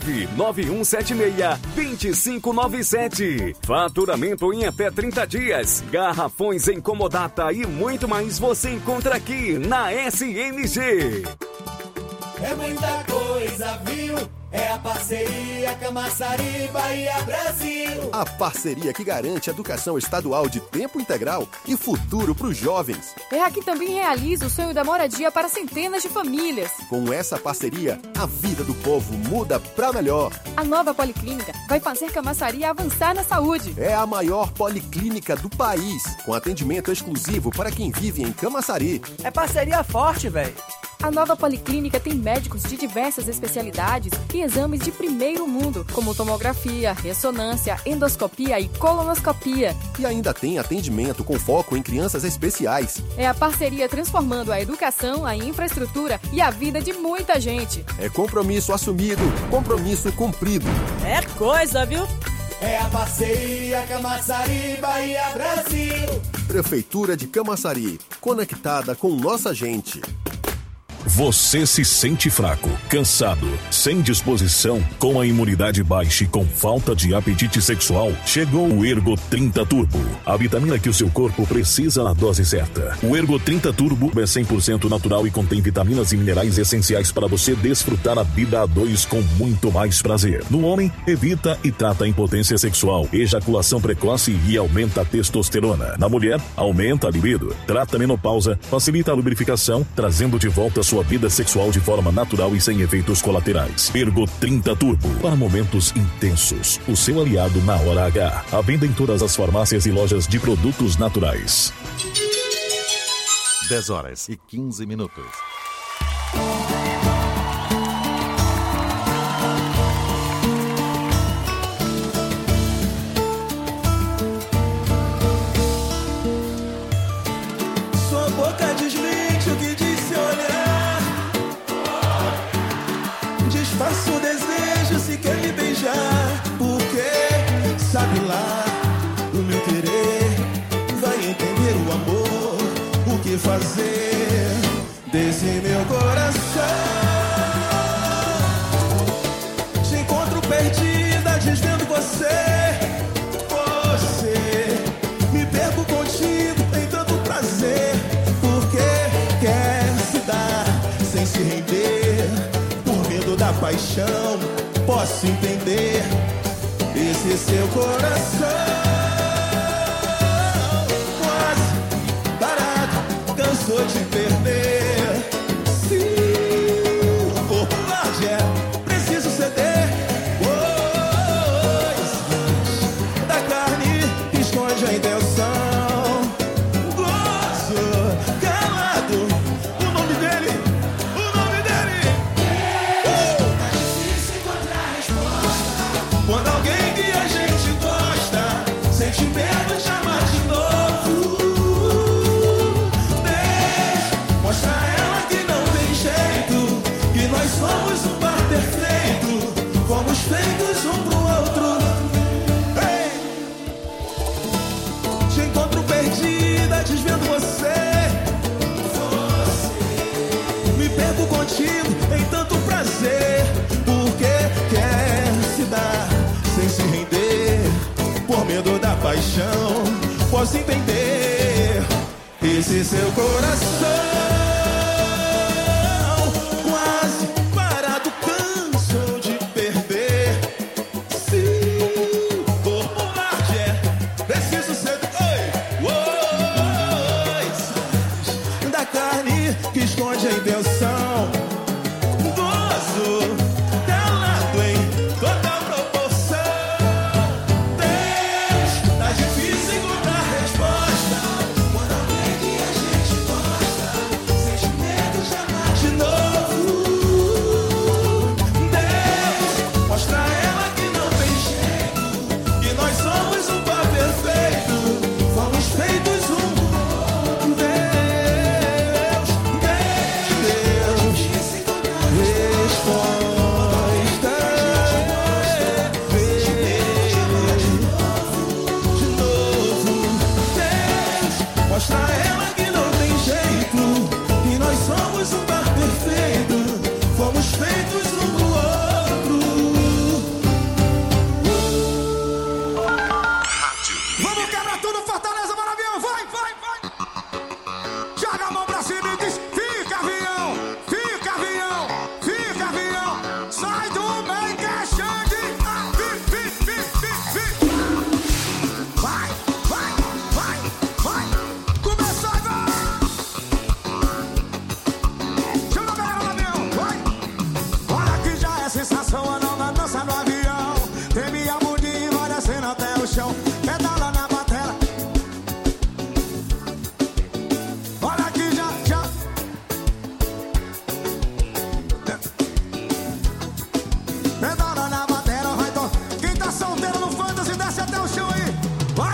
9176-2597. Faturamento em até 30 dias. Garrafões em Comodata e muito mais você encontra aqui na SMG. É muita coisa, viu? É a parceria Camaçari, Bahia, Brasil. A parceria que garante educação estadual de tempo integral e futuro para os jovens. É a que também realiza o sonho da moradia para centenas de famílias. Com essa parceria, a vida do povo muda para melhor. A nova Policlínica vai fazer Camaçari avançar na saúde. É a maior policlínica do país, com atendimento exclusivo para quem vive em Camaçari. É parceria forte, velho. A nova Policlínica tem médicos de diversas especialidades e exames de primeiro mundo, como tomografia, ressonância, endoscopia e colonoscopia. E ainda tem atendimento com foco em crianças especiais. É a parceria transformando a educação, a infraestrutura e a vida de muita gente. É compromisso assumido, compromisso cumprido. É coisa, viu? É a parceria Camaçari, Bahia, Brasil. Prefeitura de Camaçari, conectada com nossa gente. Você se sente fraco, cansado, sem disposição, com a imunidade baixa e com falta de apetite sexual? Chegou o Ergo 30 Turbo, a vitamina que o seu corpo precisa na dose certa. O Ergo 30 Turbo é 100% natural e contém vitaminas e minerais essenciais para você desfrutar a vida a dois com muito mais prazer. No homem, evita e trata a impotência sexual, ejaculação precoce e aumenta a testosterona. Na mulher, aumenta a libido, trata a menopausa, facilita a lubrificação, trazendo de volta sua vida sexual de forma natural e sem efeitos colaterais. Ergo 30 Turbo, para momentos intensos. O seu aliado na hora H. À venda em todas as farmácias e lojas de produtos naturais. 10h15. Sua boca desmente o que disse olhar. Desfaça o desejo se quer me beijar. Porque sabe lá, o meu querer vai entender o amor. O que fazer desse meu coração? Te encontro perdida, desvendo você. Me perco contigo em tanto prazer. Porque quer se dar sem se render. Por medo da paixão, posso entender esse seu coração. Quase parado, cansou de perder. Se o corpo pode, preciso ceder. Pois da carne esconde a intenção. Gosto calado, o nome dele. Tá difícil encontrar resposta. Quando alguém que a gente gosta sente medo de amar de novo. Deixa, mostra a ela que não tem jeito, que nós somos um par perfeito. Fomos feitos um pro outro. Ei! Te encontro perdida, desvendo você. Me perco contigo em tanto prazer. Porque quer se dar sem se render. Por medo da paixão, posso entender esse seu coração. Quase parado, cansou de perder. Se o corpo arde, preciso ser. Oi, da carne que esconde a intenção. Gozo calado em toda proporção. Deus, tá difícil encontrar resposta. Quando alguém que a gente gosta dança no avião. Treme a bundinha e vai descendo até o chão. Pedala na batela. Olha aqui, já. Pedala na batela, vai tocar. Quem tá solteiro no Fantasy, desce até o chão aí. Vai.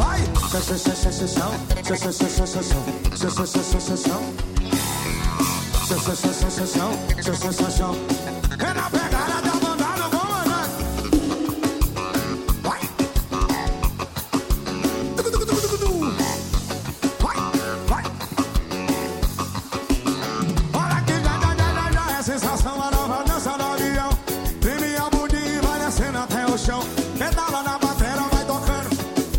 É na pegada da banda do comandante. Vai. Vai. Olha aqui, já. É sensação, a nova dança do avião. Treme a bundinha e vai descendo até o chão. Pedala na batera, vai tocando.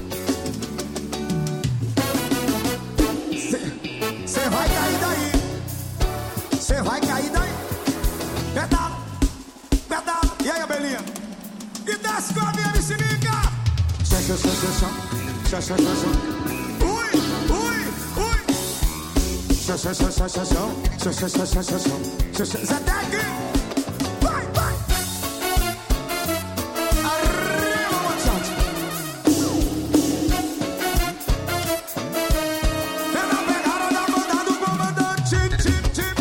Cê vai cair daí. Cê vai cair daí. Pedala. E aí, Abelinha? E desce com a minha bicicleta. Ui. Zé Tec. Vai. Arriba, Monsanto. É na pegada da banda do comandante. Tip.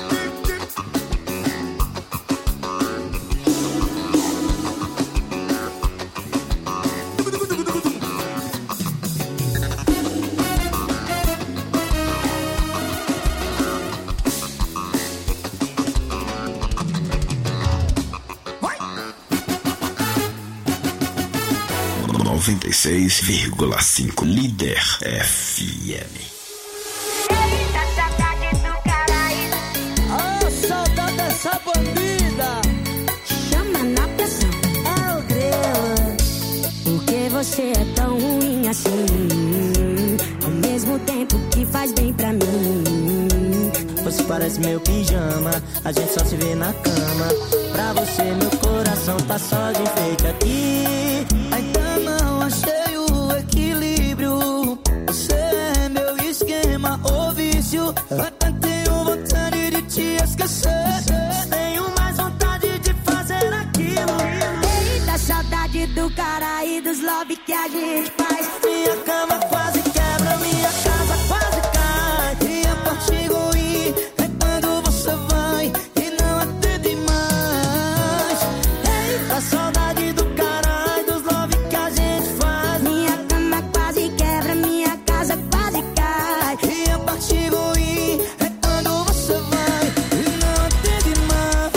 96,5 Líder FM. Eita, saudade do Caraíba. Ah, saudade dessa bandida. Chama na pressão. É o grelo. Por que você é tão ruim assim? Ao mesmo tempo que faz bem pra mim. Você parece meu pijama, a gente só se vê na cama. Pra você meu coração tá só de enfeite aqui. Ainda não achei o equilíbrio. Você é meu esquema ou vício. Até tenho vontade de te esquecer. Tenho mais vontade de fazer aquilo. Eita, saudade do cara e dos love que a gente faz. Minha cama quase quebra, minha casa quase cai. E a parte ruim é quando você vai e não atende mais. Eita, saudade do caralho, dos love que a gente faz. Minha cama quase quebra, minha casa quase cai. E a parte ruim é quando você vai e não atende mais.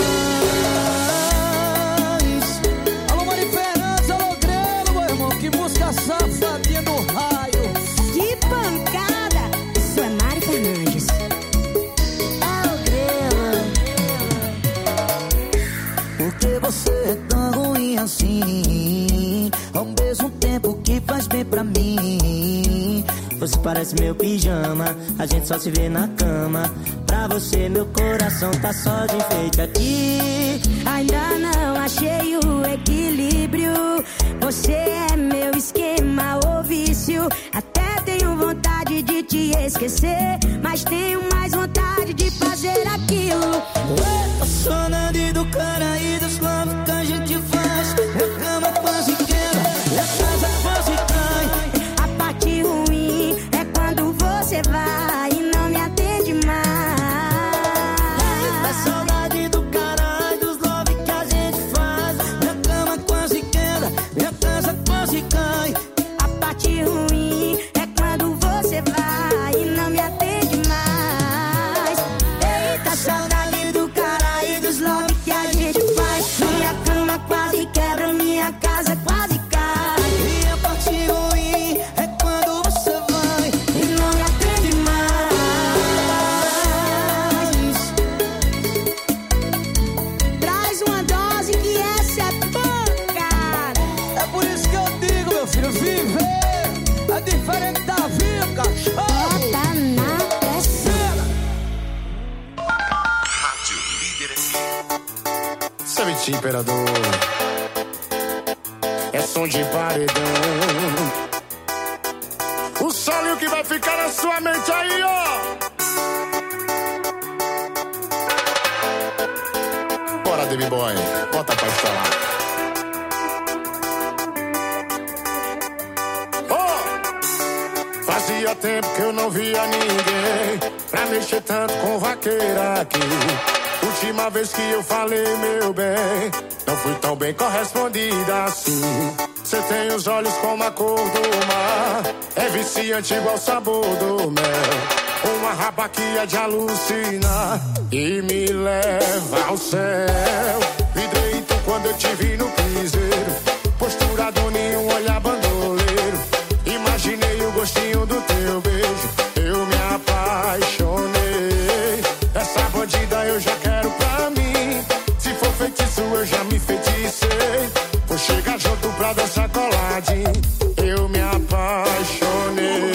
Alô, Mari Fernandes, alô, Grelo, meu irmão. Que música safadinha do raio. Que pancada! Isso é Mari Fernandes. É o grelo. Por que você é tão ruim assim? Ao mesmo tempo que faz bem pra mim. Você parece meu pijama, a gente só se vê na cama. Pra você meu coração tá só de enfeite aqui. Ainda não achei o equilíbrio. Você é meu esquema ou vício. Até tenho vontade de te esquecer, mas tenho mais vontade de fazer aquilo. A saudade do cara e dos love que a gente faz. Minha cama quase quebra, minha casa quase cai. A parte ruim é quando você vai e não me atende mais. A saudade do cara e dos love que a gente faz. Minha cama quase quebra, minha casa quase cai. A parte ruim é quando você vai e não me atende mais. Eita, saudade do cara e dos love que a gente faz. Minha cama quase quebra, minha casa quase cai. E a parte ruim é quando você vai E não me atende mais. Traz uma dose que essa é pancada. É por isso que eu digo, meu filho, viver é diferente da vida, cachorro. Bota na pressão. Rádio Líder FM. Sabe, imperador, é som de paredão. O solo que vai ficar na sua mente aí, ó. Bora, Baby Boy, bota pra instalar. Fazia tempo que eu não via ninguém pra mexer tanto com vaqueira aqui. Última vez que eu falei, meu bem, não fui tão bem correspondida assim. Cê tem os olhos como a cor do mar, é viciante igual o sabor do mel. Uma raba que é de alucinar e me leva ao céu. Vi direito quando eu te vi no piseiro, postura doninho, um olhar bandoleiro. Imaginei o gostinho do teu beijo, eu me apaixonei. Essa bandida eu já quero pra mim, se for feitiço eu já me feticei. Vou chegar junto pra dançar coladinho, eu me apaixonei.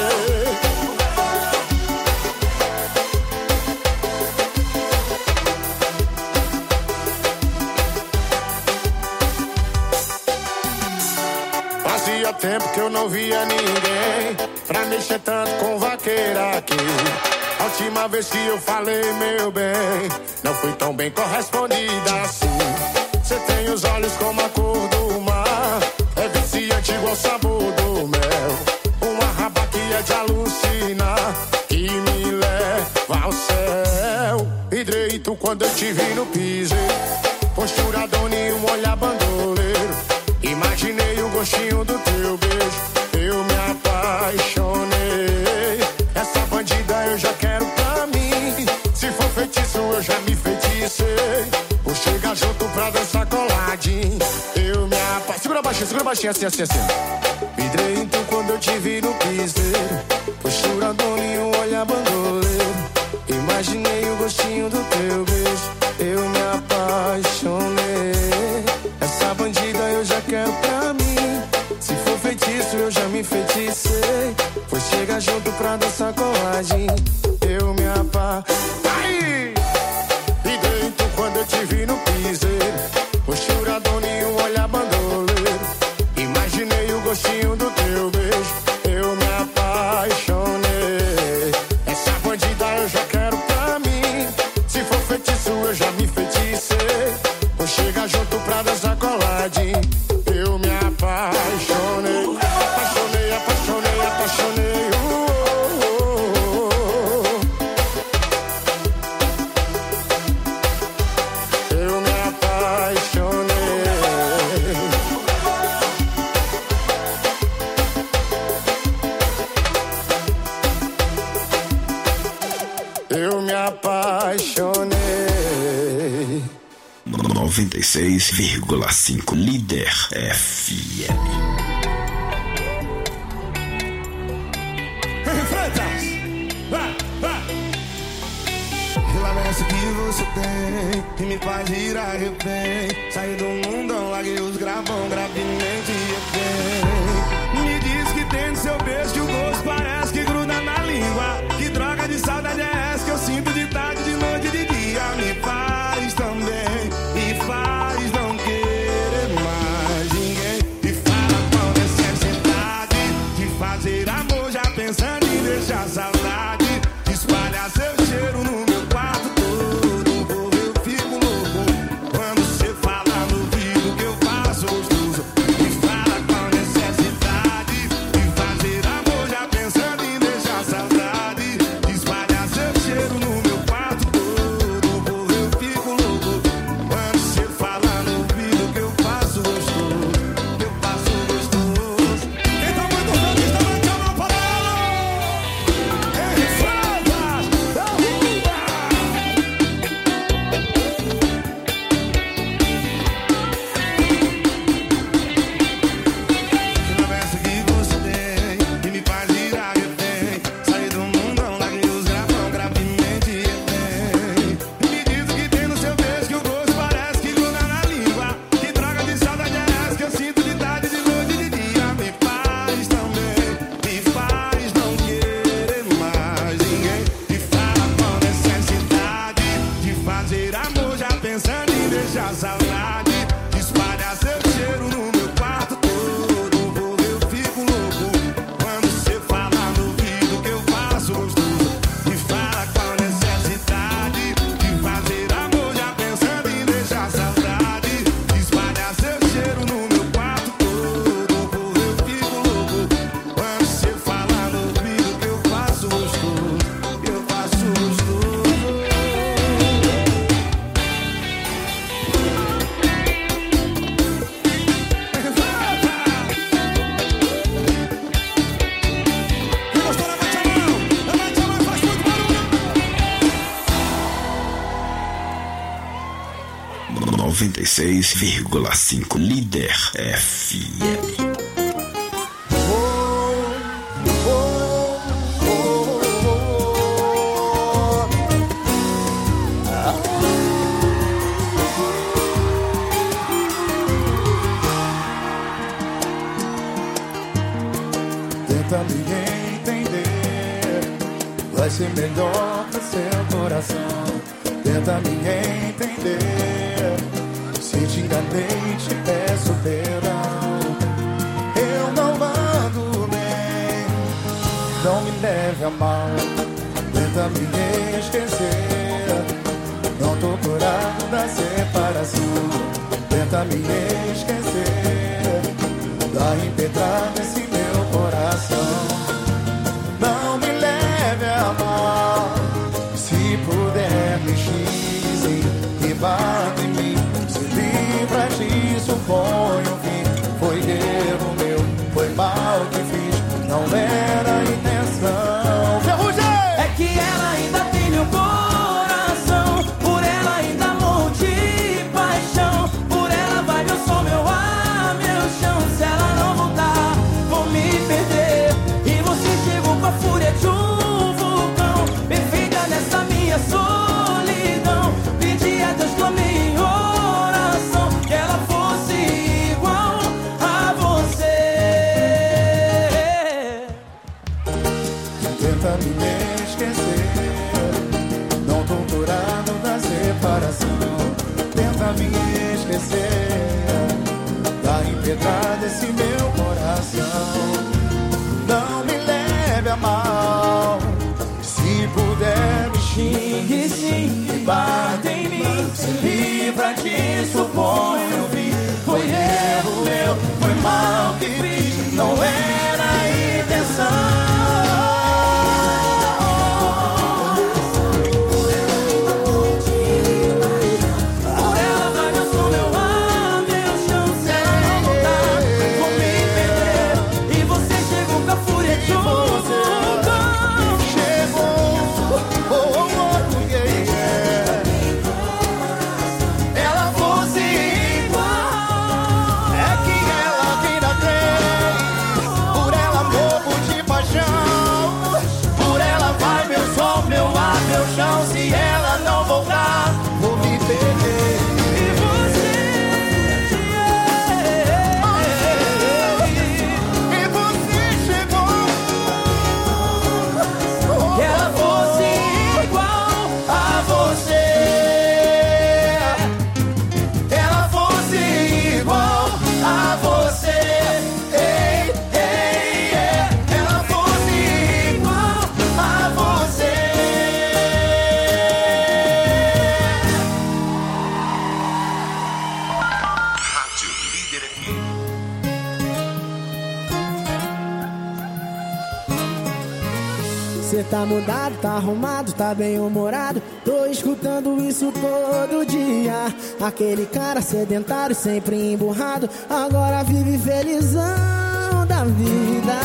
Fazia tempo que eu não via ninguém pra mexer tanto com vaqueira aqui. A última vez que eu falei, meu bem, não fui tão bem correspondida assim. Cê tem os olhos como a cor do mar, é viciante igual o sabor do mel. Uma raba que é de alucinar, que me leva ao céu. E direito quando eu te vi no piseiro, postura doninho, um olhar bandoleiro. Imaginei o gostinho do teu beijo, eu me apaixonei. Essa bandida eu já quero pra mim, se for feitiço eu já me feticei. Vou chegar junto pra dançar coladinho, eu me apaixonei. Segura baixinho, assim, assim, assim. Vidrei então quando eu te vi no piseiro, postura doninho, um olhar bandoleiro. Imaginei o gostinho do teu beijo, eu me apaixonei. Essa bandida eu já quero pra mim, se for feitiço eu já me feticei. Vou chegar junto pra dançar coladinho, eu me apaixonei. E dentro quando eu te vi no piseiro, postura doninho, um olhar bandoleiro. Imaginei o gostinho do teu beijo, eu me apaixonei. Essa bandida eu já quero pra mim, se for feitiço eu já me feticei. Vou chegar junto pra dançar coladinho, eu me apaixonei. Apaixonei, apaixonei, apaixonei. Eu me apaixonei. Eu me apaixonei. 96,5 Líder FM. Freitas, vai, vai. Essa que você tem e me faz ir a refém. Saí do mundão, larguei os gravão, gravemente refém. Me diz que tem no seu beijo que o gosto parece que gruda na língua. Que droga de saudade é essa que eu sinto de tarde, de noite, de dia? Me faz também, me faz não querer mais ninguém. Me fala qual necessidade de fazer amor já pensando em deixar saudade. Espalhar seu cheiro no meu quarto todo, eu fico louco quando você fala no ouvido que eu faço gostoso. Me fala qual necessidade 96,5 Líder FM. Tenta me entender, vai ser melhor pro seu coração. Tenta me entender, se te enganei te peço perdão. Eu não ando bem, não me leve a mal. Tenta me esquecer, não tô curado da separação. Tenta me esquecer, dá impetrada esse meu coração. Não me leve a mal, se puder me xingue e bata em mim. Se livra disso, põe um fim. Foi erro meu, foi mal que fiz, não era intenção. Ferrugem! É que ela ainda tem meu coração, por ela ainda morro de paixão. Por ela vai meu som, meu ar, meu chão. Se ela não voltar, vou me perder. E você chegou com a fúria de um vulcão, perfeita nessa minha solidão. Pedi a Deus, clamei em oração, que ela fosse igual a você. Tenta me esquecer, não tô curado da separação. Tenta me esquecer, tá empedrado esse meu coração. Não me leve a mal, se puder me xingue sim e bata em mim. Se livra disso, põe um fim. Foi erro meu, foi mal que fiz, não era a intenção. Se ela não voltar, vou me perder. E você chegou, que ela fosse igual a você. Ela fosse igual a você. Ei, ei, ela fosse igual a você. Cê tá mudado, tá arrumado, tá bem humorado. Tô escutando isso todo dia. Aquele cara sedentário, sempre emburrado, agora vive felizão da vida.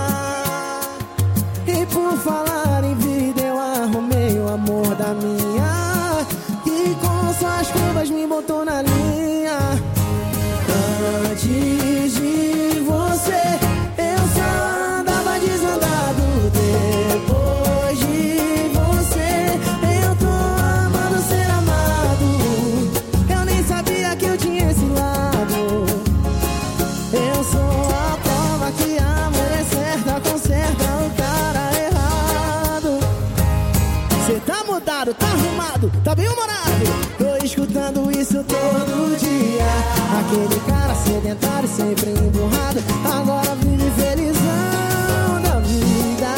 E por falar em vida, eu arrumei o amor da minha, que com suas curvas me botou na linha. Antes de você, eu só andava desandado. Depois de você, eu tô amando ser amado. Eu nem sabia que eu tinha esse lado. Eu sou a prova que a mulher certa conserta o cara errado. Cê tá mudado, tá arrumado, tá bem humorado. Tô escutando isso todo dia. Aquele cara sedentário, sempre emburrado, agora vive felizão da vida.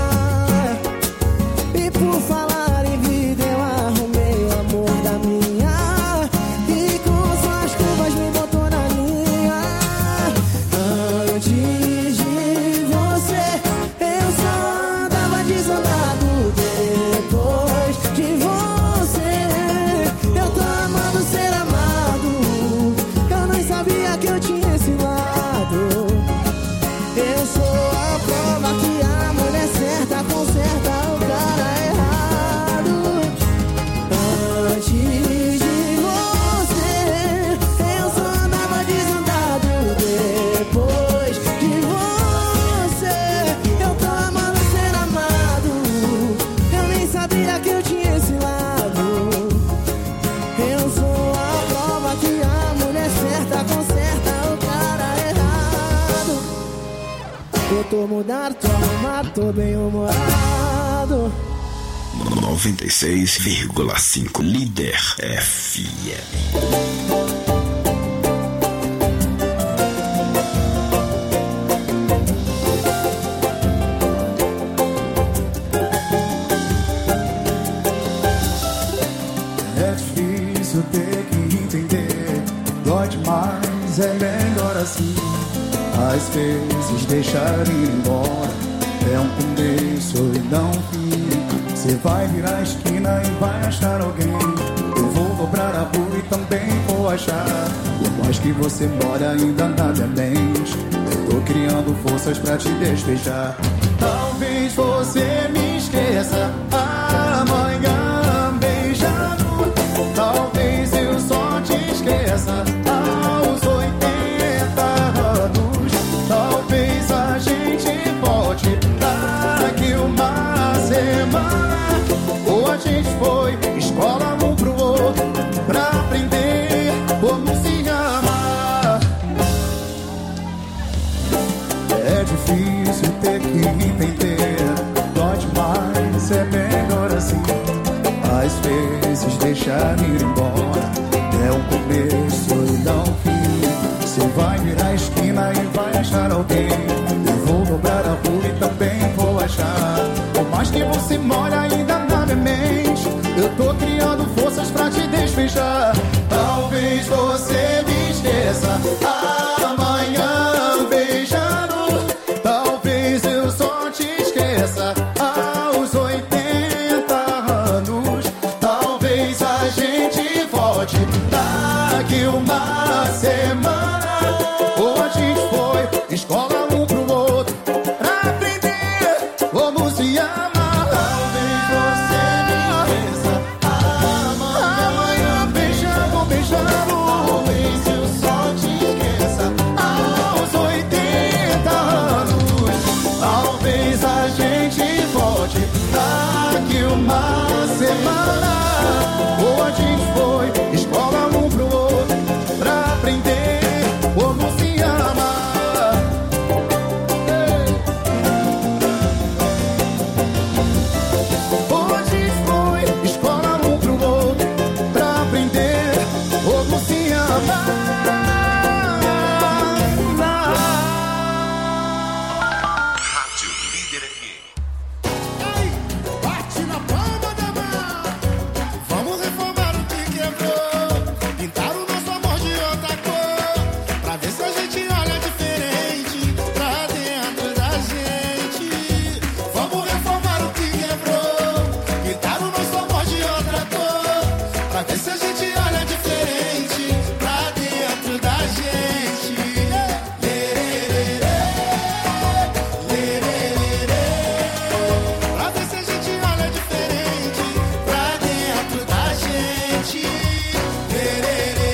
E por falar em vida, eu arrumei o amor da minha, e com suas curvas me botou na linha. Antes de você, eu só andava desandado. Depois de você, eu tô amando ser amado. Eu nem sabia que eu tinha esse lado. Eu sou a prova que a mulher certa conserta o cara errado. Antes de você, Tentou mudar, tô arrumado, tô bem humorado. 96,5 Líder FM. Ter que entender, dói demais, é melhor assim. Às vezes deixar ir embora é um começo e não um fim. Você vai virar a esquina e vai achar alguém. Eu vou dobrar a rua e também vou achar. Por mais que você mora ainda nada é mente. Eu tô criando forças pra te despejar. Talvez você me esqueça amanhã beijando. Talvez eu só te esqueça aos 80 anos. Talvez a gente volte daqui uma semana. Ou a gente foi escola um pro outro pra aprender como se amar. É difícil ter que entender, dói demais, é melhor assim. Às vezes deixar ir embora é um começo e não um fim. Você vai virar a esquina e vai achar alguém. Eu vou dobrar a rua e também vou achar. Por mais que você mora ainda na minha mente, eu tô criando forças pra te despejar. Talvez você me esqueça amanhã beijando. Talvez eu só te esqueça aos 80 anos. Talvez a gente volte daqui uma semana. Ou a gente foi escola um pro outro pra aprender como se amar. Talvez você me esqueça amanhã beijando, beijando. Talvez eu só te esqueça aos 80 anos. Talvez a gente volte daqui uma semana. Ou a gente foi escola um pro outro pra aprender como se amar. Ou a gente foi escola um pro outro pra aprender como se amar. Rádio Líder FM. Bate na palma da mão. Vamos reformar o que quebrou. Pintar o nosso amor de outra cor. Pra ver se a gente olha diferente pra dentro da gente. Vamos reformar o que quebrou. Pintar o nosso amor de outra cor. Pra ver se a gente olha diferente pra dentro da gente. Lererê, lererê. Pra ver se a gente olha diferente pra dentro da gente. Lererê,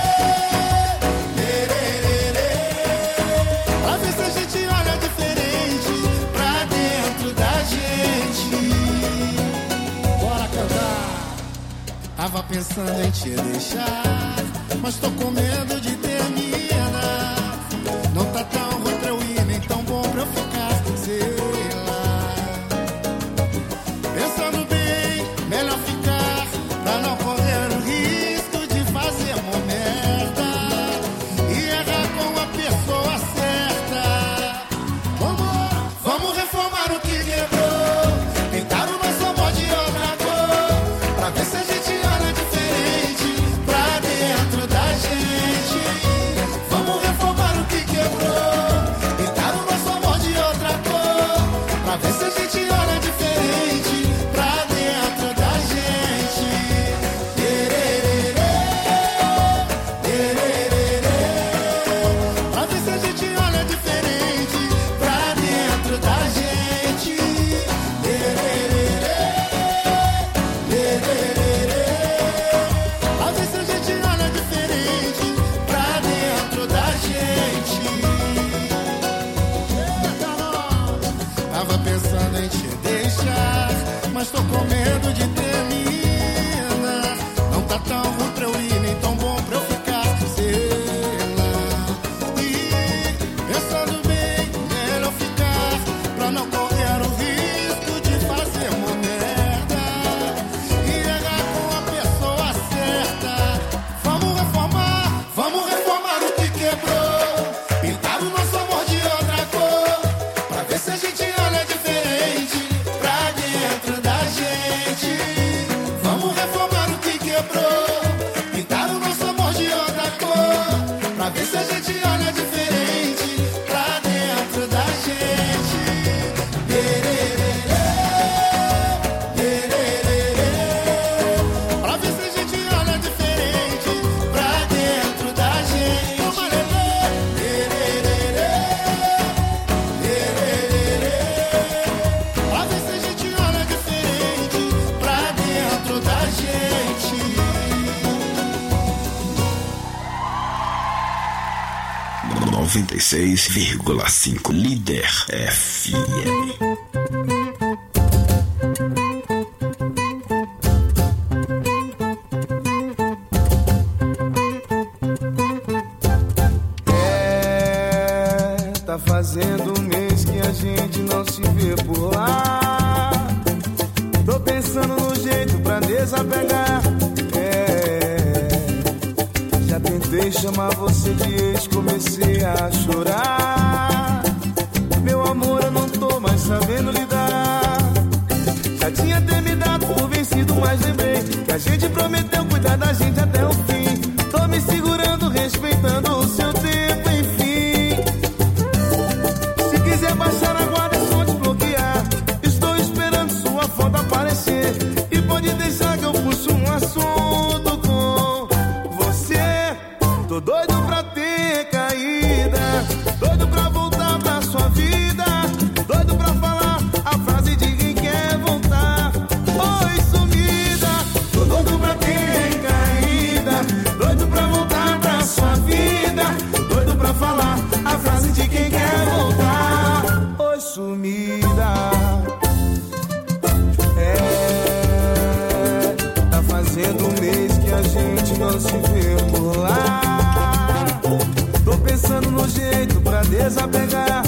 lererê. Pra ver se a gente olha diferente pra dentro da gente. Bora cantar. Tava pensando em te deixar, mas tô com medo de terminar. Não tá tão ruim pra eu ir, nem tão bom pra eu ficar, sei lá. Pensando bem, melhor ficar, pra não correr o risco de fazer uma merda e errar com a pessoa certa. Vamos reformar o que quebrou, pintar o nosso amor de outra cor, pra ver se a gente olha diferente pra dentro da gente. Vamos reformar o que quebrou, pintar o nosso amor de outra cor, pra ver se a gente olha diferente pra dentro da gente. Lererê, lererê. Pra ver se a gente olha diferente pra dentro da gente. Lererê, lererê. Pra ver se a gente olha diferente pra dentro da gente. Eita, nós. Tava pensando em te deixar, mas tô com medo de terminar. Não tá tão ruim pra eu ir, nem tão bom pra eu ficar, sei lá. E pensando bem, melhor ficar, gente olha diferente pra dentro da gente. Pra ver se a gente olha diferente pra dentro da gente. Pra ver se a gente olha diferente pra dentro da gente. 96,5 Líder FM. Tá fazendo um mês que a gente não se vê por lá. Tô pensando no jeito pra desapegar. Já tentei chamar você de ex, comecei a chorar. Meu amor, eu não tô mais sabendo lidar. Já tinha até me dado por vencido, mas lembrei que a gente prometeu cuidar da gente até o fim. Tô me segurando, respeitando o seu tempo, enfim. Se quiser baixar a guarda, é só desbloquear. Estou esperando sua foto aparecer. E pode deixar que eu puxo um assunto com você. Tô doido pra ter caída, doido pra voltar pra sua vida, doido pra falar a frase de quem quer voltar. Oi, sumida. Tô doido pra ter caída, doido pra voltar pra sua vida, doido pra falar a frase de quem quer voltar. Oi, sumida. Tá fazendo um mês que a gente não se vê por lá. Tô pensando no jeito pra desapegar.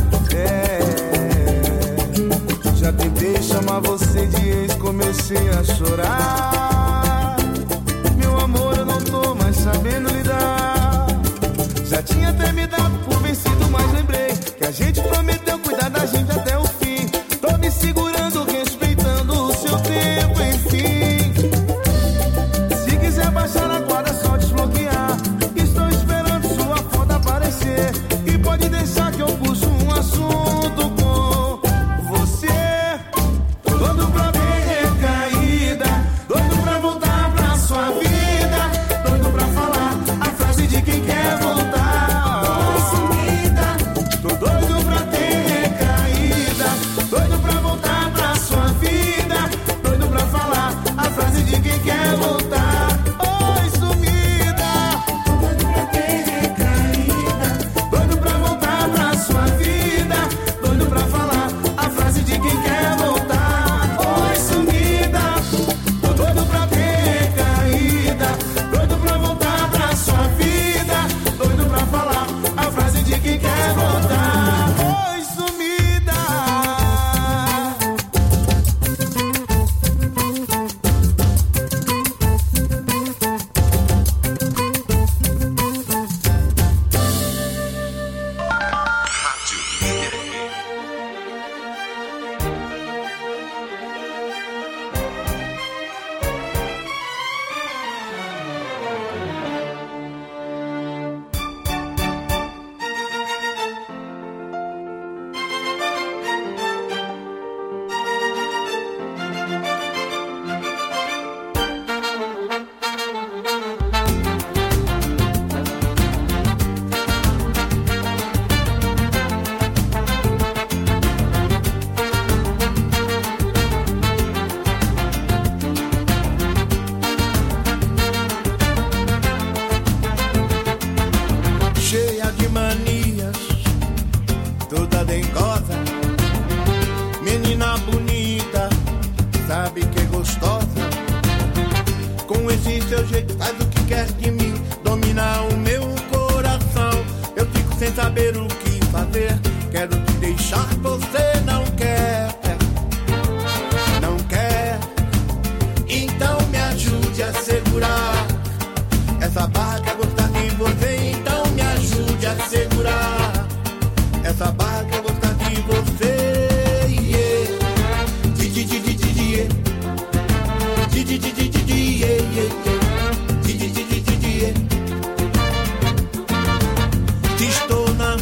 Já tentei chamar você de ex, comecei a chorar. Meu amor, eu não tô mais sabendo lidar. Já tinha até me dado por vencido, mas lembrei que a gente prometeu cuidar da gente até o fim. Tô me segurando, respeitando o seu tempo, enfim. Se quiser baixar a guarda, é só desbloquear. Estou esperando sua foto aparecer. E pode deixar que eu puxo um assunto com você. Tô doido pra ver recaída, doido pra voltar pra sua vida, doido pra falar a frase de quem quer voltar. Oi, sumida. Tô doido pra ter recaída, doido pra voltar pra sua vida, doido pra falar a frase de quem quer voltar. Oi, sumida. Tô doido pra ter recaída, doido pra voltar pra sua vida, doido pra falar a frase de quem quer voltar. Oi, sumida. Tô doido pra ter recaída, doido pra voltar pra sua vida, doido pra falar a frase de quem quer voltar. Oi, sumida. Rádio Líder FM. Cheia de manias, toda dengosa, menina bonita, sabe que é gostosa. Com esse seu jeito faz o que quer de mim, domina o meu coração. Eu fico sem saber o que fazer, quero te deixar, você não quer, não quer. Então me ajude a segurar essa barra que é gostar de você. Então me ajude a segurar essa barra que é gostar de você. Te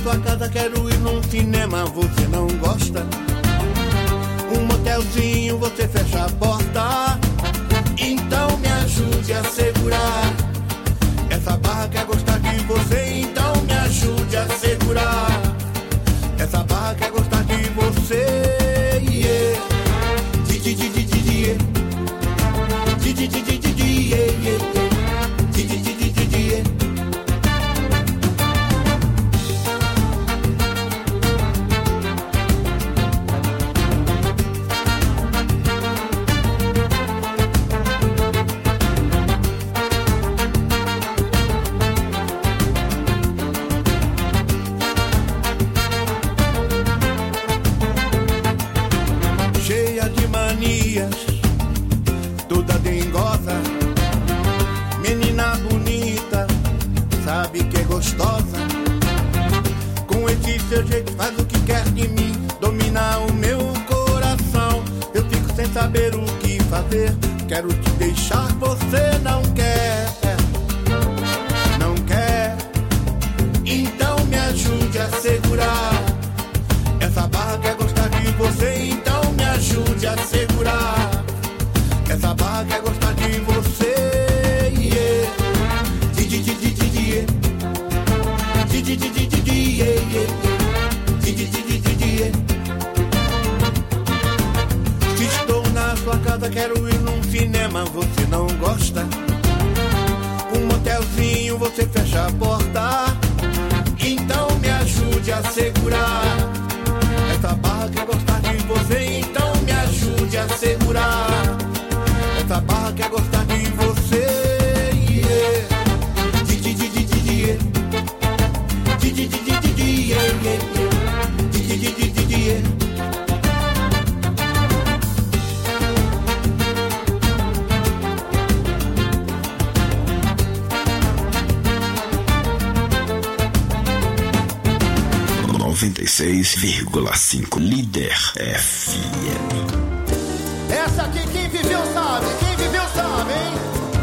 sua casa, quero ir num cinema, você não gosta? Um motelzinho, você fecha a porta. Então me ajude a segurar. Essa barra quer gostar de você, então me ajude a segurar. Essa barra quer gostar de você, yeah. Cheia de manias, toda dengosa, menina bonita, sabe que é gostosa. Com esse seu jeito faz o que quer de mim, domina o meu coração. Eu fico sem saber o que fazer, quero te deixar, você não quer. Não quer, então me ajude a segurar. Essa barra quer gostar de você, então me ajude a segurar. Essa barra quer gostar de você, yeah. Se estou na sua casa, quero ir num cinema, você não gosta? Um motelzinho, você fecha a porta. Então me ajude a segurar. Essa barra quer gostar de você, então me ajude a segurar. Essa barra quer gostar de você, yeah. Líder FM. Essa aqui quem viveu sabe, hein?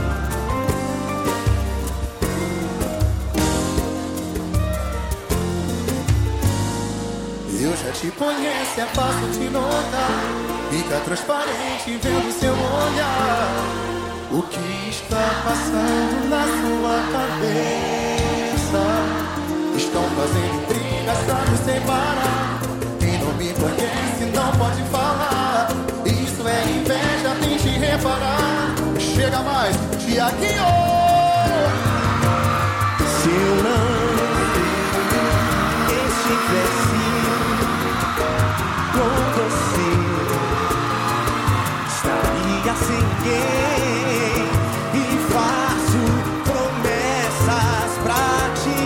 Eu já te conheço, é fácil te notar. Fica transparente vendo seu olhar. O que está passando na sua cabeça? Estão fazendo intrigas pra nos separar. Quem não me conhece não pode falar. Isso é inveja, tente reparar. Chega mais, Tiaguinho. Se eu não estivesse com você, estaria sem ninguém. E faço promessas pra ti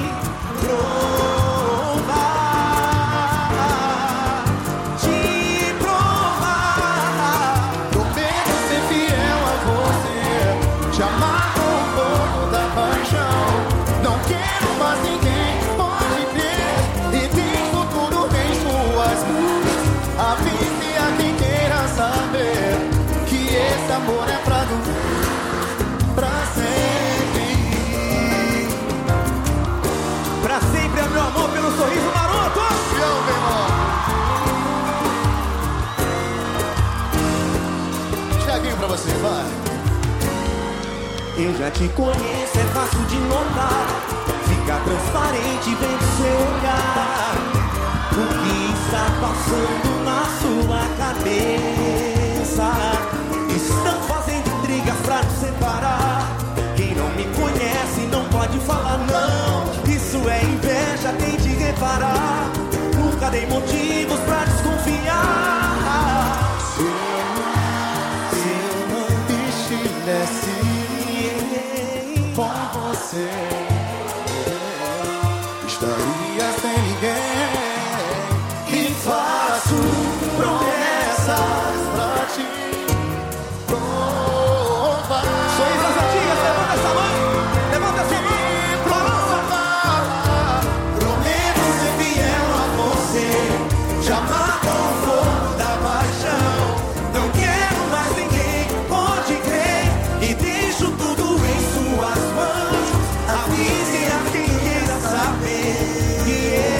provar, te provar. Prometo ser fiel a você, te amar com o fogo da paixão. Não quero mais ninguém, pode crer. E tem futuro em suas mãos. Avise a quem queira saber que esse amor é pra sempre. Pra sempre é meu amor pelo sorriso maroto. Eu, meu irmão. Tiaguinho pra você, vai. Eu já te conheço, é fácil de notar. Fica transparente vendo seu olhar. O que está passando na sua cabeça? Estão fazendo intrigas pra nos separar. Quem não me conhece não pode falar não. Isso é inveja, tente reparar. Nunca dei motivos pra desconfiar. Se eu não estivesse com você, estaria sem ninguém. E faço promessas pra ti provar. Sorriso às antigas, levanta essa mão. Levanta essa mão. Prometo ser fiel a você, te amar com o fogo da paixão. Não quero mais ninguém, pode crer. E deixo tudo em suas mãos. Avise a quem queira saber que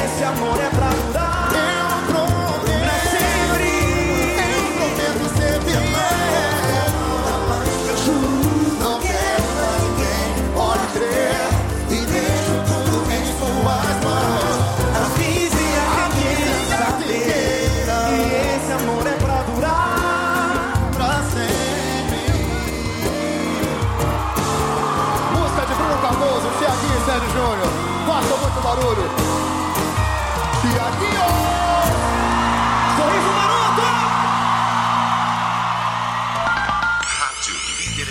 Solta o barulho. Tiaguinho! Sorriso maroto! Rádio Líder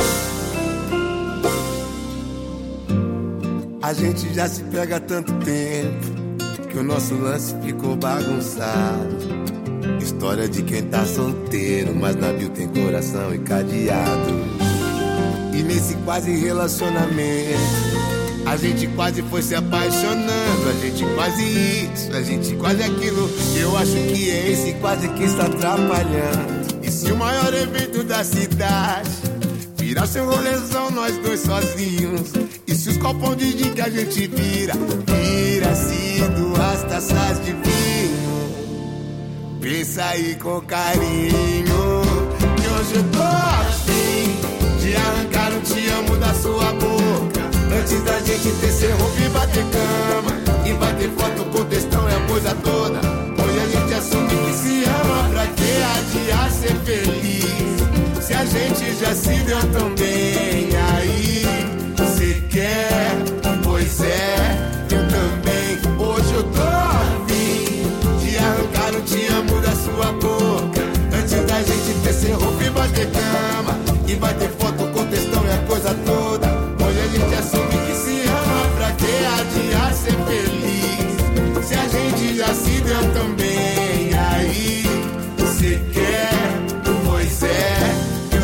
FM. A gente já se pega há tanto tempo que o nosso lance ficou bagunçado. História de quem tá solteiro, mas navio tem coração e cadeado. E nesse quase relacionamento, a gente quase foi se apaixonando. A gente quase isso, a gente quase aquilo. Eu acho que é esse quase que está atrapalhando. E se o maior evento da cidade virar seu rolezão, nós dois sozinhos? E se os copão de gin que a gente vira-se duas taças de vinho? Pensa aí com carinho, que hoje eu tô afim de arrancar um te amo da sua boca, antes da gente descer roupa e bater cama, e bater foto com textão e a coisa toda. Hoje a gente assume que se ama, pra que adiar ser feliz, se a gente já se deu tão bem. Aí, cê quer? Pois é, eu também. Hoje eu tô afim de arrancar um te amo da sua boca, antes da gente descer roupa e bater cama, e bater foto com textão e a coisa toda. Hoje a gente assume que se ama, pra que adiar ser feliz, se a gente já se deu tão bem. Aí, cê quer? Pois é, eu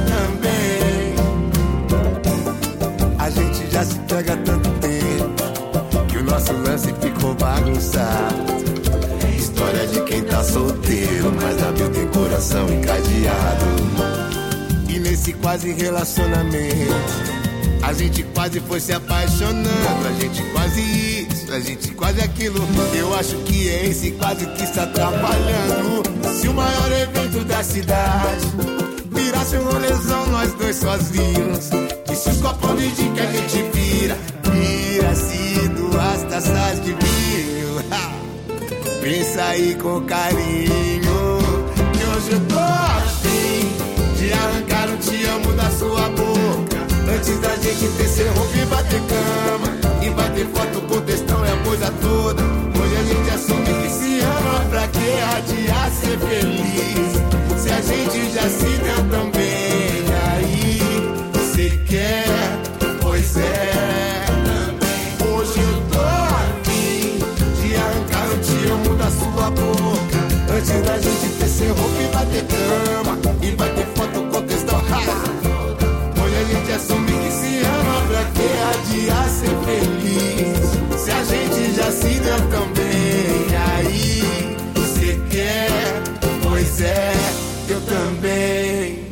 também. A gente já se pega há tanto tempo que o nosso lance ficou bagunçado. História de quem tá solteiro, mas navio tem coração encadeado. E nesse quase relacionamento, a gente quase foi se apaixonando. A gente quase isso, a gente quase aquilo. Eu acho que é esse quase que está atrapalhando. Se o maior evento da cidade virasse um rolezão, nós dois sozinhos. E se os copos de gin que a gente vira-se duas taças de vinho? Pensa aí com carinho, que hoje eu tô afim de arrancar um te amo da sua boca, antes da gente descer roupa e bater cama, e bater foto com textão e a coisa toda. Hoje a gente assume que se ama, pra que adiar ser feliz, se a gente já se deu tão bem. Aí, cê quer? Pois é, hoje eu tô afim de arrancar um te amo da sua boca, antes da gente descer roupa e bater cama, e bater foto com textão. Hoje a gente assume que se ama, pra que adiar ser feliz, se a gente já se deu tão bem. Aí, cê quer? Pois é, eu também.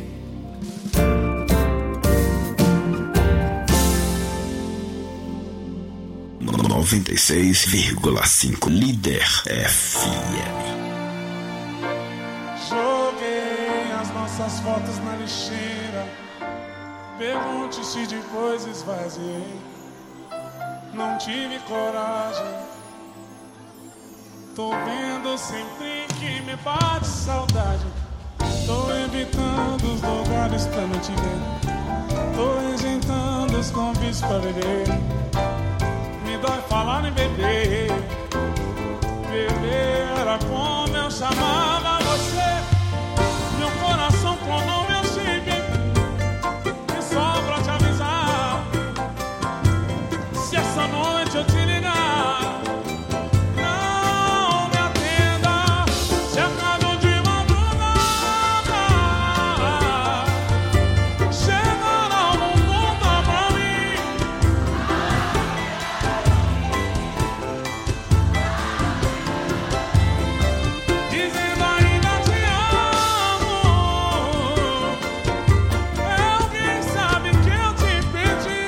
96,5 Líder FM. Joguei as nossas fotos na lixeira, pergunte se depois esvaziei. Não tive coragem, tô vendo sempre que me bate saudade. Tô evitando os lugares pra não te ver, tô rejeitando os convites pra beber. Me dói falar em beber, beber era como eu chamava você. Meu coração clonou meu chip, e só pra te avisar, se essa noite eu te ligar, não me atenda, se acaso de madrugada chegará uma conta pra mim. Dizendo ainda te amo, alguém sabe que eu te pedi.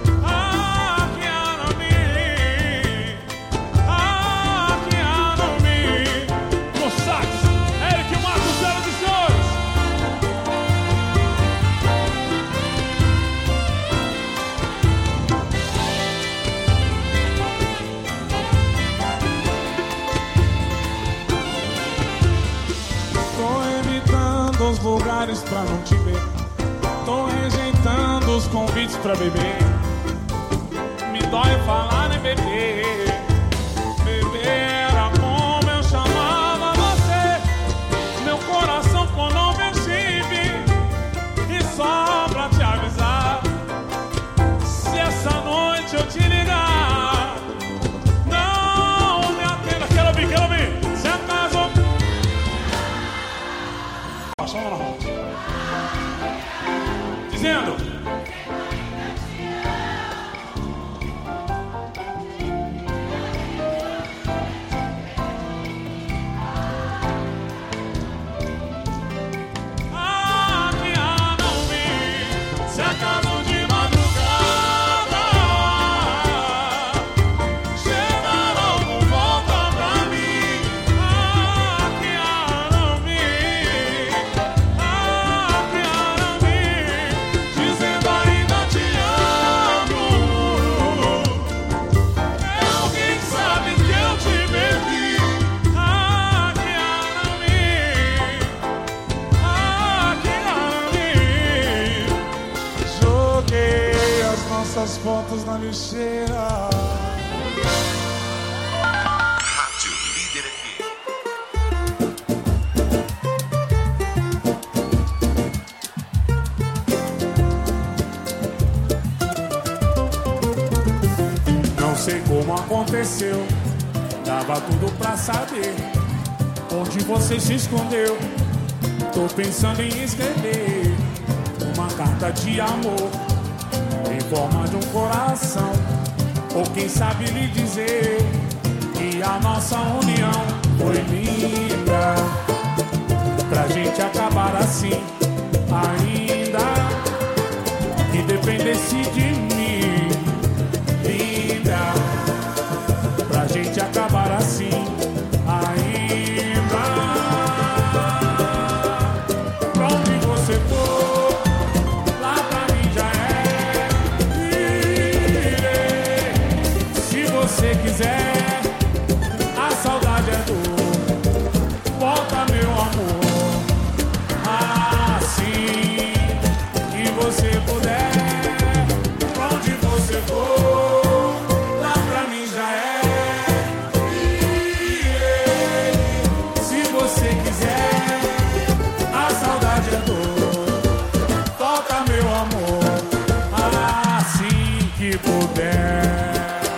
Arquiaram-me no sax, Eric Marcos, 018. Tô evitando os lugares pra não te ver, tô rejeitando os convites pra beber. Me dói falar em beber, nossas fotos na lixeira. Rádio Líder FM. Não sei como aconteceu, dava tudo pra saber onde você se escondeu. Tô pensando em escrever uma carta de amor em forma de um coração, ou quem sabe lhe dizer que a nossa união foi linda, pra gente acabar assim, ainda que dependesse de mim. Linda, pra gente acabar assim, ainda. Pra onde você for, lá pra mim já é. Se você quiser, a saudade é dor. Volta, meu amor, assim que você puder. Pra onde você for, lá pra mim já é. Se você quiser, a saudade é dor. Volta, meu amor, assim que puder.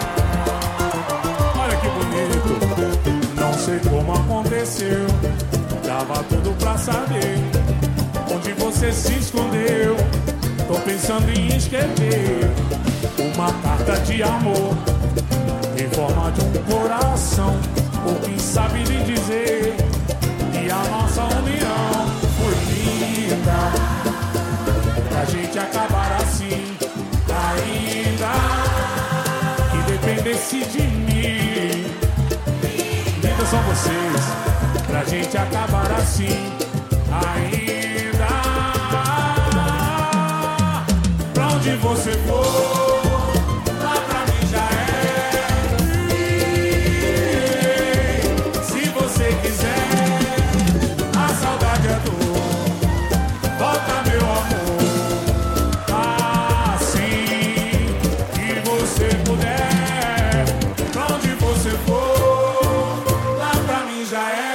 Olha que bonito. Não sei como aconteceu, dava tudo pra saber onde você se escondeu. Tô pensando em escrever uma carta de amor em forma de um coração, ou quem sabe lhe dizer que a nossa união foi linda, pra gente acabar assim, ainda que dependesse de mim. Lindas são vocês, pra gente acabar assim, ainda. Pra onde você for, lá pra mim já é. Se você quiser, a saudade é dor. Volta, meu amor, assim que você puder. Pra onde você for, lá pra mim já é.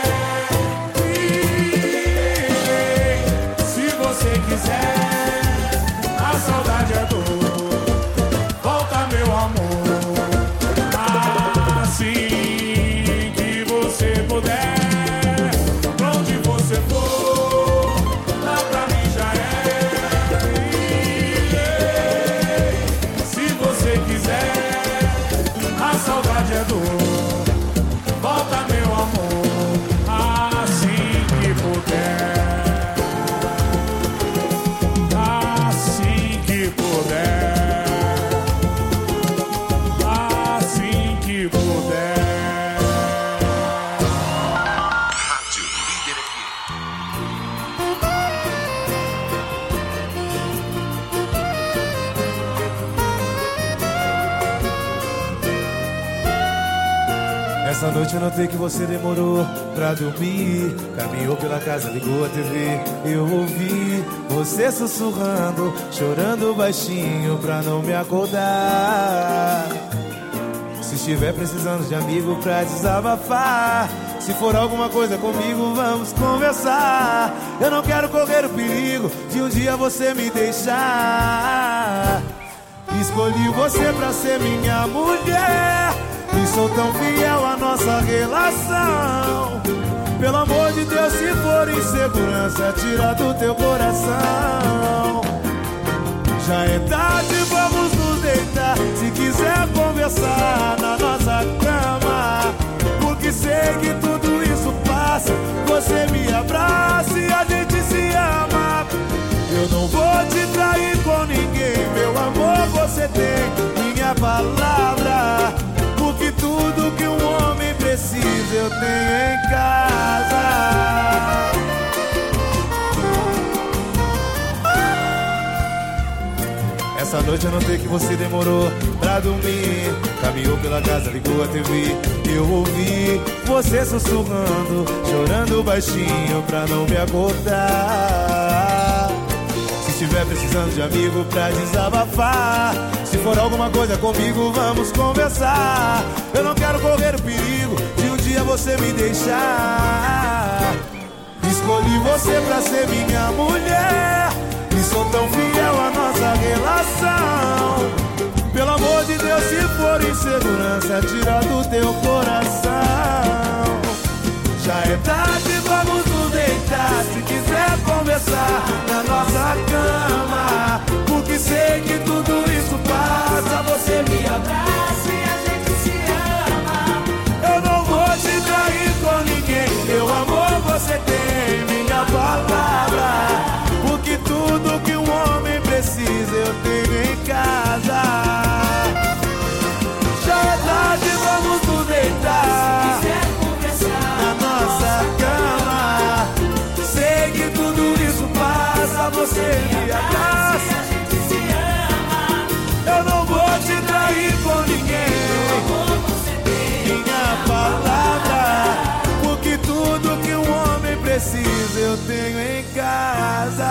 Se você quiser, a saudade é dor. Volta, meu amor, assim que você puder. Pra onde você for, lá pra mim já é. Se você quiser, a saudade é dor. Volta, meu amor, assim que puder. Assim que puder, assim que puder. Rádio Líder FM. Essa noite eu notei que você demorou pra dormir. Caminhou pela casa, ligou a TV. Eu ouvi você sussurrando, chorando baixinho pra não me acordar. Se estiver precisando de amigo pra desabafar, se for alguma coisa comigo, vamos conversar. Eu não quero correr o perigo de um dia você me deixar. Escolhi você pra ser minha mulher e sou tão fiel à nossa relação. Pelo amor de Deus, se for insegurança, tira do teu coração. Já é tarde, vamos nos deitar. Se quiser conversar na nossa cama, porque sei que tudo isso passa. Você me abraça e a gente se ama. Eu não vou te trair com ninguém, meu amor, você tem minha palavra. Porque tudo que um homem precisa eu tenho em casa. Essa noite eu notei que você demorou pra dormir. Caminhou pela casa, ligou a TV. Eu ouvi você sussurrando, chorando baixinho pra não me acordar. Se estiver precisando de amigo pra desabafar, se for alguma coisa comigo, vamos conversar. Eu não quero correr o perigo de um dia você me deixar. Escolhi você pra ser minha mulher e sou tão fiel à nossa relação. Pelo amor de Deus, se for insegurança, tira do teu coração. Já é tarde, vamos nos deitar. Se quiser conversar na nossa cama, porque sei que tudo isso passa. Você me abraça e a gente se ama. Eu não vou te trair com ninguém, meu amor, você tem minha palavra. Porque tudo que um homem precisa eu tenho em casa. Já é tarde, vamos nos deitar. Se quiser conversar na nossa cama, sei que tudo isso passa. Você me abraça, a gente se ama. Eu não vou te trair com ninguém, você tem minha palavra. Porque tudo que um homem precisa eu tenho em casa.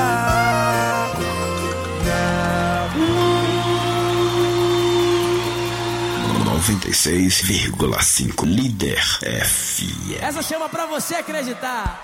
96,5 Líder FM. Essa chama pra você acreditar.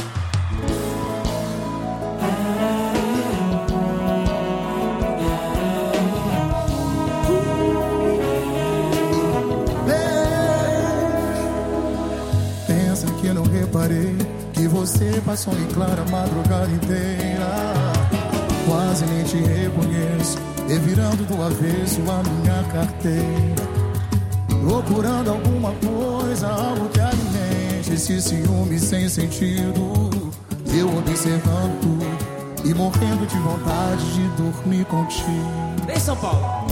Pensa que eu não reparei que você passou em clara a madrugada inteira. Quase nem te reconheço, revirando do avesso a minha carteira. Procurando alguma coisa, algo que alimente esse ciúme sem sentido. Eu observando tudo e morrendo de vontade de dormir contigo. Vem, São Paulo.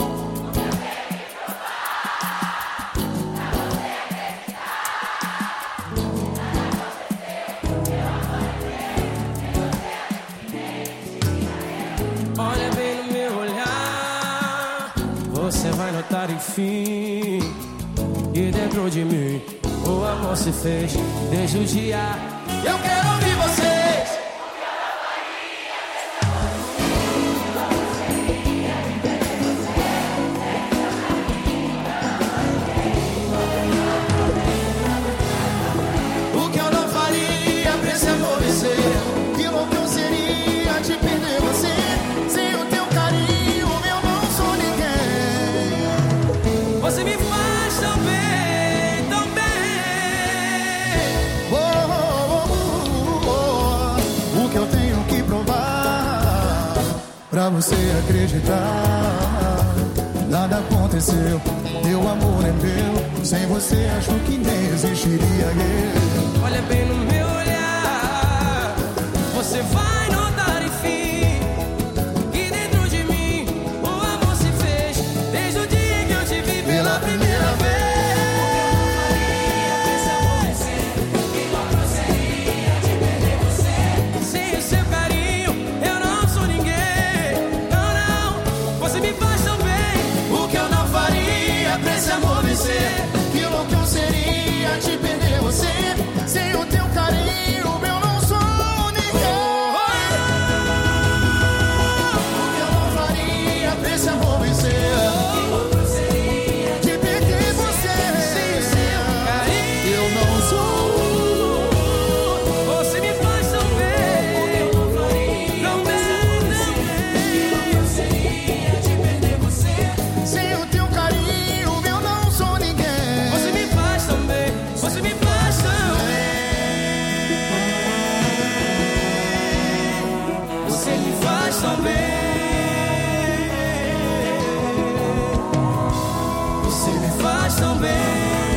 Olha bem no meu olhar, você vai notar enfim. E dentro de mim o amor se fez desde o dia. Eu quero ouvir vocês. O que eu não faria pra esse amor vencer? Que louco eu seria te perder você. Sem o teu carinho eu não sou ninguém. Você me faz tão bem. Pra você acreditar, nada aconteceu, meu amor é meu. Sem você acho que nem existiria eu. Olha bem no meu olhar, você vai notar enfim que dentro de mim o amor se fez desde o dia que eu te vi pela primeira vez. Que louco eu seria te perder você. Sem o teu carinho eu não sou ninguém. O que eu não faria pra esse amor vencer? Te perder você. Sem o seu carinho eu não sou. Você me faz tão bem. O que eu não faria pra esse amor vencer? Que louco eu seria te perder você. Sem o teu carinho você me faz tão bem, você me faz tão bem. Você me faz tão bem. Você me faz tão bem.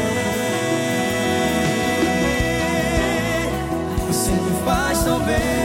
Você me faz tão bem.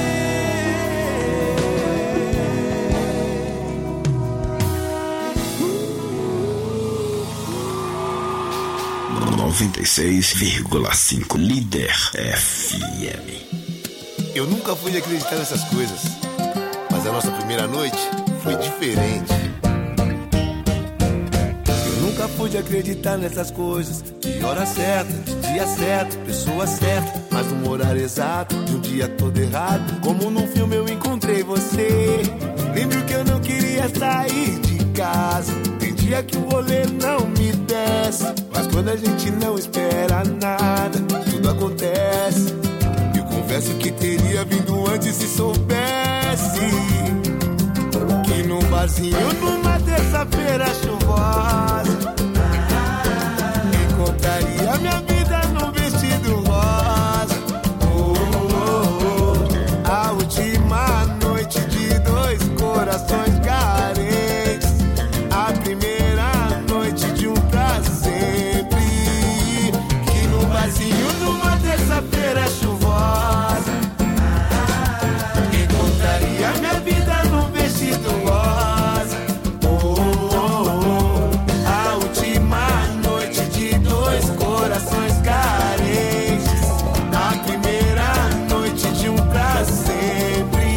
96,5 Líder FM. Eu nunca fui acreditar nessas coisas, mas a nossa primeira noite foi diferente. Eu nunca fui de acreditar nessas coisas, de hora certa, de dia certo, pessoa certa, mas no horário exato, de um dia todo errado. Como num filme eu encontrei você. Lembro que eu não queria sair de casa, tem dia que o rolê não me desce, mas quando a gente não espera nada, tudo acontece. Eu confesso que teria vindo antes se soubesse que num barzinho, numa terça-feira chuvosa, encontraria minha vida num vestido rosa. A última noite de dois corações carentes, a primeira noite de um pra sempre. Que num barzinho, numa terça-feira chuvosa, encontraria minha vida num vestido rosa. A última noite de dois corações carentes, a primeira noite de um pra sempre.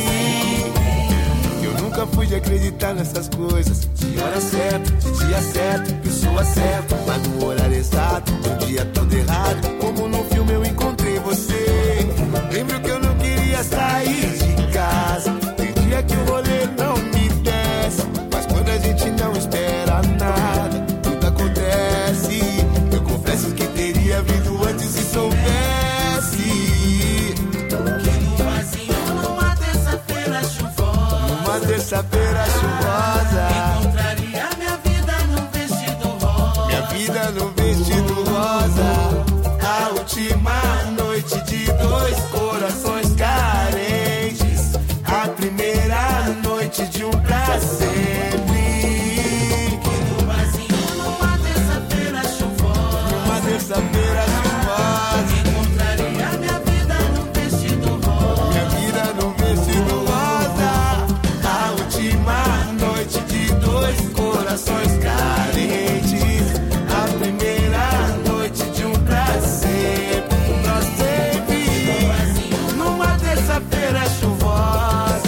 Eu nunca fui de acreditar nessas coisas, de hora certa, de dia certo, pessoa certa, mas no horário exato, de um dia todo errado. Como num filme eu encontrei você. Lembro que eu não queria sair de casa, tem dia que o rolê não me desce, mas quando a gente não espera nada, tudo acontece. Eu confesso que teria vindo antes se soubesse que num barzinho, numa terça-feira chuvosa, numa terça-feira chuvosa, encontraria minha vida num vestido rosa, minha vida num vestido rosa. A última noite de dois corações carentes, a primeira noite de um pra sempre. Que no barzinho, numa terça-feira chuvosa, numa terça-feira chuvosa, encontraria minha vida num vestido rosa, minha vida num vestido rosa. A última noite de dois corações carentes, a primeira noite de um pra sempre. Pra sempre. Numa terça-feira chuvosa,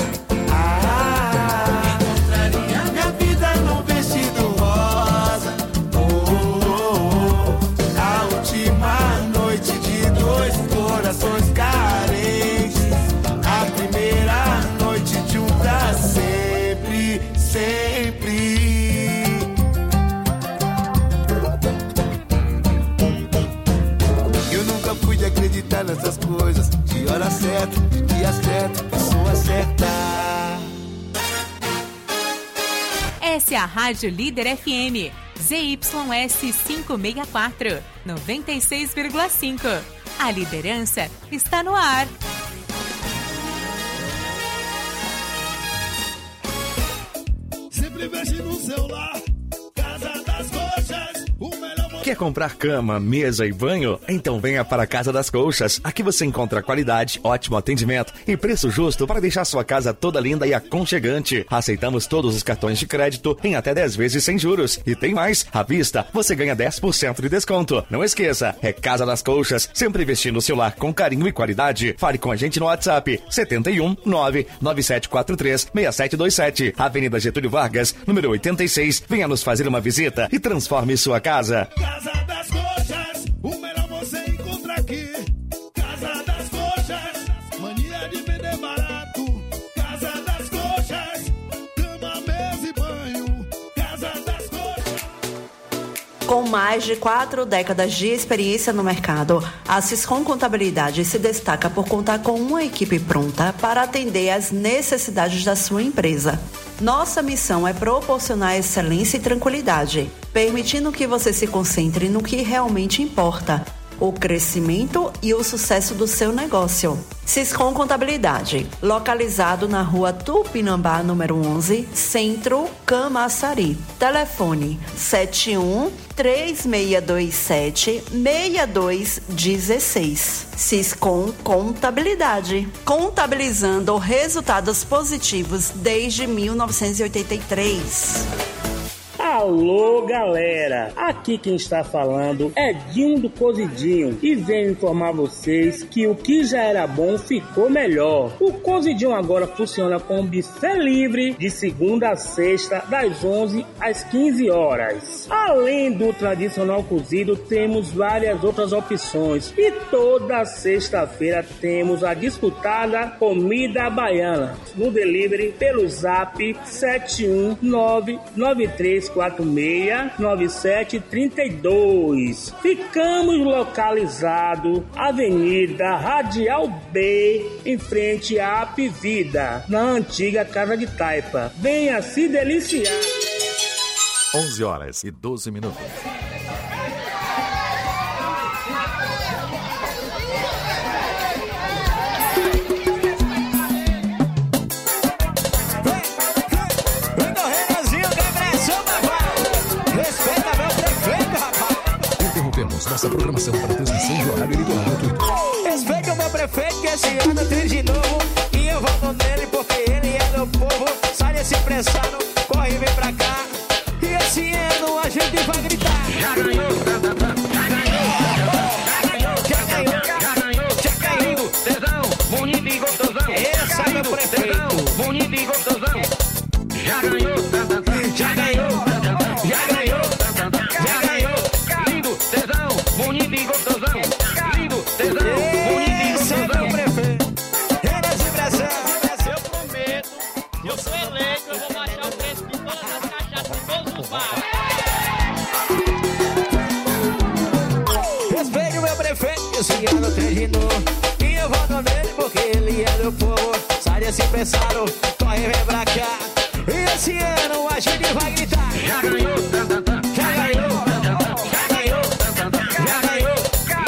encontraria minha vida num vestido rosa. A última noite de dois corações carentes, a primeira noite de um pra sempre, sempre. Eu nunca fui de acreditar nessas coisas, de hora certa, de dia certo, pessoa certa. Essa é a Rádio Líder FM, ZYS 564, 96,5. A liderança está no ar. Sempre mexe no celular, Casa das Coxas, o melhor. Quer comprar cama, mesa e banho? Então venha para a Casa das Colchas. Aqui você encontra qualidade, ótimo atendimento e preço justo para deixar sua casa toda linda e aconchegante. Aceitamos todos os cartões de crédito em até 10 vezes sem juros. E tem mais, à vista você ganha 10% de desconto. Não esqueça, é Casa das Colchas, sempre investindo no seu lar com carinho e qualidade. Fale com a gente no WhatsApp 71 99743 6727, Avenida Getúlio Vargas, número 86. Venha nos fazer uma visita e transforme sua casa. Casa das Coxas, o melhor você encontra aqui. Casa das Coxas, mania de vender barato. Casa das Coxas, cama, mesa e banho. Casa das Coxas. Com mais de 4 décadas de experiência no mercado, a Siscom Contabilidade se destaca por contar com uma equipe pronta para atender às necessidades da sua empresa. Nossa missão é proporcionar excelência e tranquilidade, permitindo que você se concentre no que realmente importa, o crescimento e o sucesso do seu negócio. Siscom Contabilidade, localizado na rua Tupinambá, número 11, Centro, Camaçari. Telefone 71-3627-6216. Siscom Contabilidade, contabilizando resultados positivos desde 1983. A Alô, galera! Aqui quem está falando é Dinho do Cozidinho e venho informar vocês que o que já era bom ficou melhor. O Cozidinho agora funciona com buffet livre de segunda a sexta, das 11 às 15 horas. Além do tradicional cozido, temos várias outras opções e toda sexta-feira temos a disputada comida baiana no delivery pelo zap 71993469732. Ficamos localizados Avenida Radial B, em frente à Apivida, na antiga Casa de Taipa. Venha se deliciar. 11h12. Nossa programação para transmissão de horário eleitoral gratuito. Respeite o meu prefeito que esse ano tem de novo. E eu voto nele porque ele é do povo. Sai desse pressado, corre e vem pra cá. E esse ano a gente vai gritar. Já ganhou, já ganhou, já ganhou, já ganhou, já ganhou. Tesão, bonito e gostosão. Esse é meu prefeito, bonito e gostosão. Já ganhou, já ganhou, já ganhou, já ganhou. Bonito e gostosão, lindo, tesão, bonito e gostosão. Esse é meu prefeito, Renas e Brasil. Eu prometo, eu sou eleito, eu vou baixar o preço de todas as cachaças de todos os bares. Respeite o meu prefeito, esse ano tem de novo. E eu voto nele porque ele é do povo. Sai desse pressado, corre e vem pra cá. E esse ano a gente vai gritar. Já ganhou,